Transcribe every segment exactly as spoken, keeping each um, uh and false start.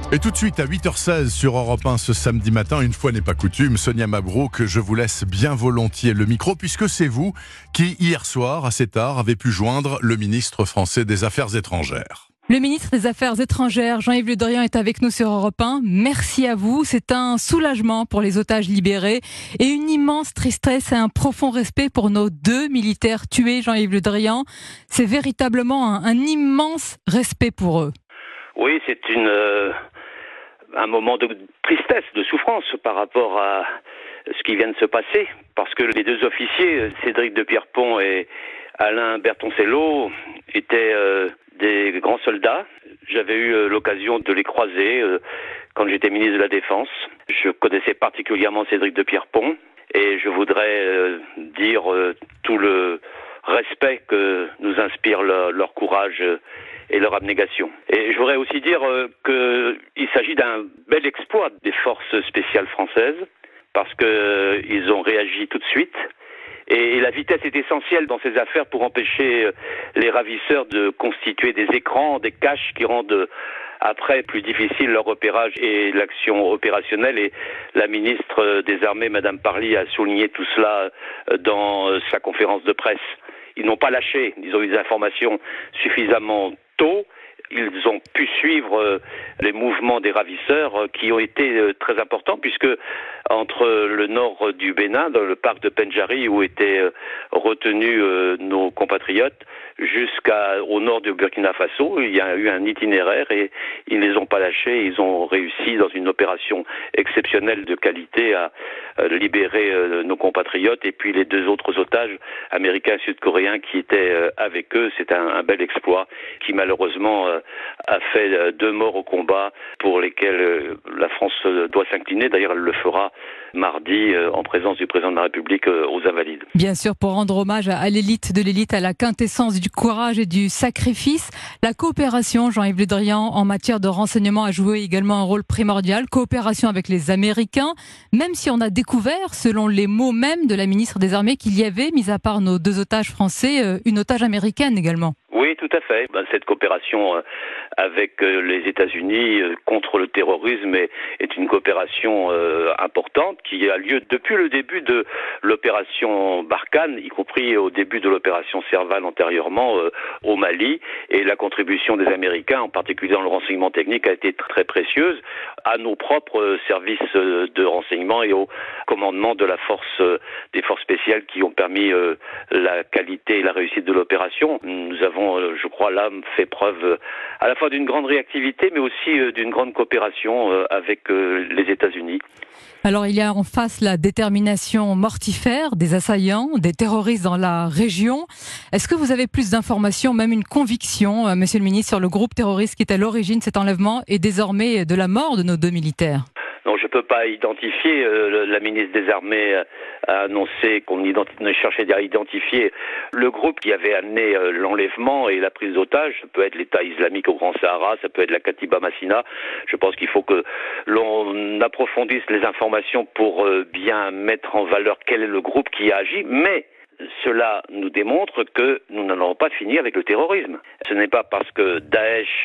Et tout de suite à huit heures seize sur Europe un ce samedi matin, une fois n'est pas coutume, Sonia Mabrouk, je vous laisse bien volontiers le micro puisque c'est vous qui, hier soir, assez tard, avez pu joindre le ministre français des Affaires étrangères. Le ministre des Affaires étrangères, Jean-Yves Le Drian, est avec nous sur Europe un. Merci à vous. C'est un soulagement pour les otages libérés et une immense tristesse et un profond respect pour nos deux militaires tués, Jean-Yves Le Drian. C'est véritablement un, un immense respect pour eux. Oui, c'est une... Euh... un moment de tristesse, de souffrance par rapport à ce qui vient de se passer, parce que les deux officiers, Cédric de Pierrepont et Alain Bertoncello, étaient euh, des grands soldats. J'avais eu euh, l'occasion de les croiser euh, quand j'étais ministre de la Défense. Je connaissais particulièrement Cédric de Pierrepont et je voudrais euh, dire euh, tout le respect que nous inspire le, leur courage euh, et leur abnégation. Et je voudrais aussi dire euh, qu'il s'agit d'un bel exploit des forces spéciales françaises, parce qu'ils euh, ont réagi tout de suite. Et, et la vitesse est essentielle dans ces affaires pour empêcher euh, les ravisseurs de constituer des écrans, des caches qui rendent euh, après plus difficile leur repérage et l'action opérationnelle. Et la ministre des Armées, Madame Parly, a souligné tout cela euh, dans euh, sa conférence de presse. Ils n'ont pas lâché, ils ont eu des informations suffisamment tôt. Ils ont pu suivre euh, les mouvements des ravisseurs euh, qui ont été euh, très importants, puisque entre le nord du Bénin, dans le parc de Pendjari, où étaient euh, retenus euh, nos compatriotes, jusqu'au nord du Burkina Faso, il y a eu un itinéraire et ils ne les ont pas lâchés. Ils ont réussi dans une opération exceptionnelle de qualité à euh, libérer euh, nos compatriotes et puis les deux autres otages américains et sud-coréens qui étaient euh, avec eux. C'est un, un bel exploit qui malheureusement euh, a fait euh, deux morts au combat pour lesquels euh, la France euh, doit s'incliner. D'ailleurs, elle le fera mardi euh, en présence du président de la République euh, aux Invalides. Bien sûr, pour rendre hommage à, à l'élite de l'élite, à la quintessence du courage et du sacrifice. La coopération, Jean-Yves Le Drian, en matière de renseignement a joué également un rôle primordial. Coopération avec les Américains, même si on a découvert, selon les mots même de la ministre des Armées, qu'il y avait, mis à part nos deux otages français, une otage américaine également. Oui, tout à fait. Ben, cette coopération euh, avec euh, les États-Unis euh, contre le terrorisme est, est une coopération euh, importante qui a lieu depuis le début de l'opération Barkhane, y compris au début de l'opération Serval antérieurement euh, au Mali. Et la contribution des Américains, en particulier dans le renseignement technique, a été très précieuse à nos propres euh, services euh, de renseignement et au commandement de la force euh, des forces spéciales qui ont permis euh, la qualité et la réussite de l'opération. Nous avons je crois, là, fait preuve à la fois d'une grande réactivité, mais aussi d'une grande coopération avec les États-Unis. Alors, il y a en face la détermination mortifère des assaillants, des terroristes dans la région. Est-ce que vous avez plus d'informations, même une conviction, monsieur le ministre, sur le groupe terroriste qui est à l'origine de cet enlèvement et désormais de la mort de nos deux militaires ? Non, je ne peux pas identifier. Euh, la ministre des Armées a annoncé qu'on ne cherchait à identifier le groupe qui avait amené euh, l'enlèvement et la prise d'otages. Ça peut être l'État islamique au Grand Sahara, ça peut être la Katiba Massina. Je pense qu'il faut que l'on approfondisse les informations pour euh, bien mettre en valeur quel est le groupe qui a agi. Mais cela nous démontre que nous n'allons pas finir avec le terrorisme. Ce n'est pas parce que Daesh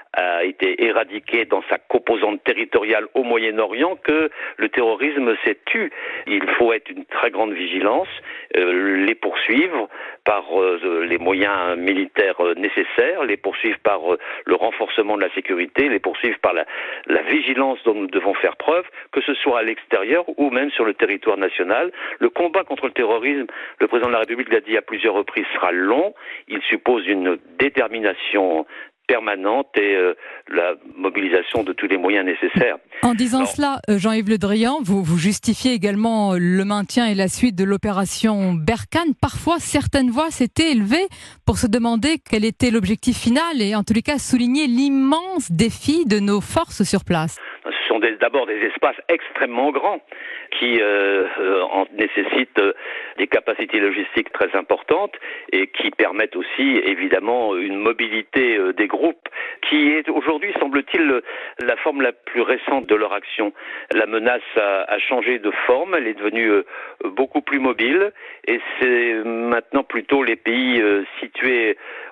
a été éradiqué dans sa composante territoriale au Moyen-Orient que le terrorisme s'est tu. Il faut être une très grande vigilance, euh, les poursuivre par euh, les moyens militaires euh, nécessaires, les poursuivre par euh, le renforcement de la sécurité, les poursuivre par la, la vigilance dont nous devons faire preuve, que ce soit à l'extérieur ou même sur le territoire national. Le combat contre le terrorisme, le président de la République l'a dit à plusieurs reprises, sera long. Il suppose une détermination permanente et euh, la mobilisation de tous les moyens nécessaires. En disant Alors, cela, Jean-Yves Le Drian, vous, vous justifiez également le maintien et la suite de l'opération Barkhane. Parfois, certaines voix s'étaient élevées pour se demander quel était l'objectif final et en tous les cas souligner l'immense défi de nos forces sur place. Ce sont des, d'abord des espaces extrêmement grands qui euh, euh, en nécessitent euh, des capacités logistiques très importantes et qui permettent aussi évidemment une mobilité euh, des groupes qui est aujourd'hui, semble-t-il, la forme la plus récente de leur action. La menace a, a changé de forme, elle est devenue euh, beaucoup plus mobile et c'est maintenant plutôt les pays euh, situés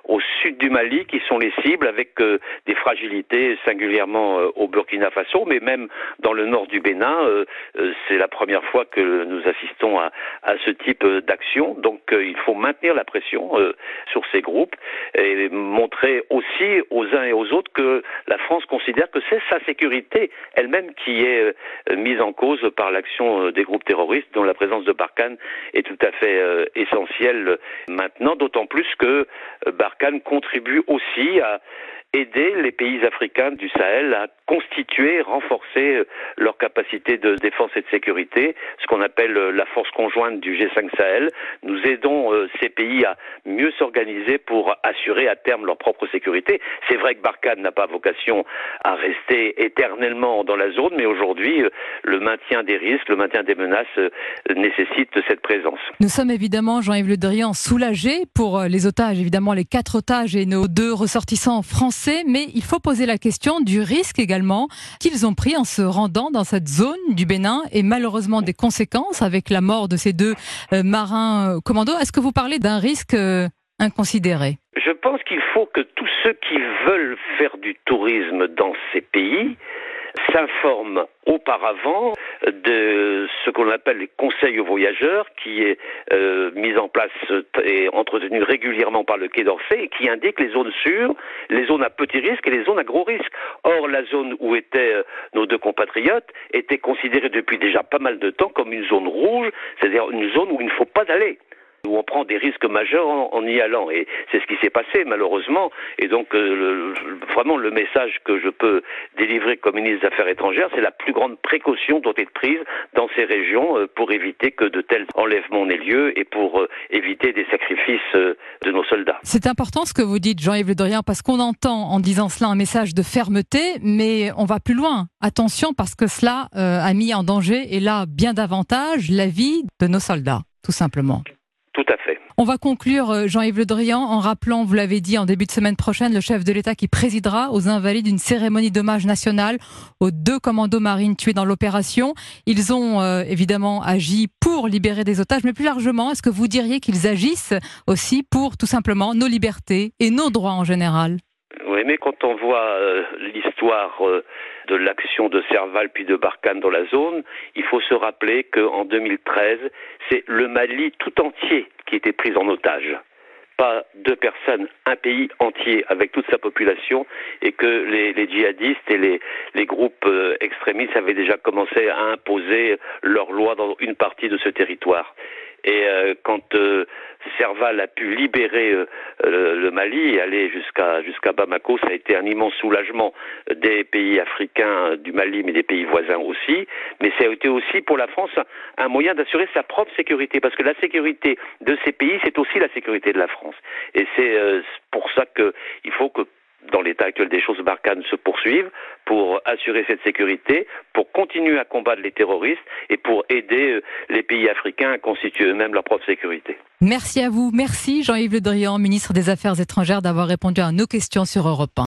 au sud du Mali qui sont les cibles, avec euh, des fragilités singulièrement euh, au Burkina Faso, mais même dans le nord du Bénin. Euh, euh, c'est la première fois que nous assistons à, à ce type d'action. Donc euh, il faut maintenir la pression euh, sur ces groupes et montrer aussi aux uns et aux autres que la France considère que c'est sa sécurité elle-même qui est euh, mise en cause par l'action euh, des groupes terroristes, dont la présence de Barkhane est tout à fait euh, essentielle maintenant, d'autant plus que euh, Barkhane contribue aussi à aider les pays africains du Sahel à constituer, renforcer leur capacité de défense et de sécurité, ce qu'on appelle la force conjointe du G cinq Sahel. Nous aidons ces pays à mieux s'organiser pour assurer à terme leur propre sécurité. C'est vrai que Barkhane n'a pas vocation à rester éternellement dans la zone, mais aujourd'hui, le maintien des risques, le maintien des menaces nécessite cette présence. Nous sommes évidemment, Jean-Yves Le Drian, soulagés pour les otages, évidemment les quatre otages et nos deux ressortissants français. Mais il faut poser la question du risque également qu'ils ont pris en se rendant dans cette zone du Bénin et malheureusement des conséquences avec la mort de ces deux euh, marins euh, commandos. Est-ce que vous parlez d'un risque euh, inconsidéré ? Je pense qu'il faut que tous ceux qui veulent faire du tourisme dans ces pays s'informent auparavant de ce qu'on appelle les conseils aux voyageurs, qui est euh, mis en place et entretenu régulièrement par le Quai d'Orsay et qui indique les zones sûres, les zones à petit risque et les zones à gros risque. Or, la zone où étaient euh, nos deux compatriotes était considérée depuis déjà pas mal de temps comme une zone rouge, c'est-à-dire une zone où il ne faut pas aller, où on prend des risques majeurs en, en y allant. Et c'est ce qui s'est passé, malheureusement. Et donc, euh, le, vraiment, le message que je peux délivrer comme ministre des Affaires étrangères, c'est la plus grande précaution doit être prise dans ces régions euh, pour éviter que de tels enlèvements n'aient lieu et pour euh, éviter des sacrifices euh, de nos soldats. C'est important ce que vous dites, Jean-Yves Le Drian, parce qu'on entend en disant cela un message de fermeté, mais on va plus loin. Attention, parce que cela euh, a mis en danger, et là, bien davantage, la vie de nos soldats, tout simplement. Tout à fait. On va conclure, Jean-Yves Le Drian, en rappelant, vous l'avez dit, en début de semaine prochaine, le chef de l'État qui présidera aux Invalides une cérémonie d'hommage national aux deux commandos marines tués dans l'opération. Ils ont euh, évidemment agi pour libérer des otages, mais plus largement, est-ce que vous diriez qu'ils agissent aussi pour, tout simplement, nos libertés et nos droits en général ? Oui, mais quand on voit euh, l'histoire euh, de l'action de Serval puis de Barkhane dans la zone, il faut se rappeler qu'en deux mille treize, c'est le Mali tout entier qui était pris en otage. Pas deux personnes, un pays entier avec toute sa population, et que les, les djihadistes et les, les groupes euh, extrémistes avaient déjà commencé à imposer leurs lois dans une partie de ce territoire. Et euh, quand euh, Serval a pu libérer euh, le, le Mali et aller jusqu'à jusqu'à Bamako, ça a été un immense soulagement des pays africains du Mali, mais des pays voisins aussi. Mais ça a été aussi pour la France un moyen d'assurer sa propre sécurité, parce que la sécurité de ces pays, c'est aussi la sécurité de la France. Et c'est euh, pour ça qu'il faut que, dans l'état actuel des choses, Barkhane se poursuive pour assurer cette sécurité, pour continuer à combattre les terroristes et pour aider les pays africains à constituer eux-mêmes leur propre sécurité. Merci à vous. Merci Jean-Yves Le Drian, ministre des Affaires étrangères, d'avoir répondu à nos questions sur Europe un.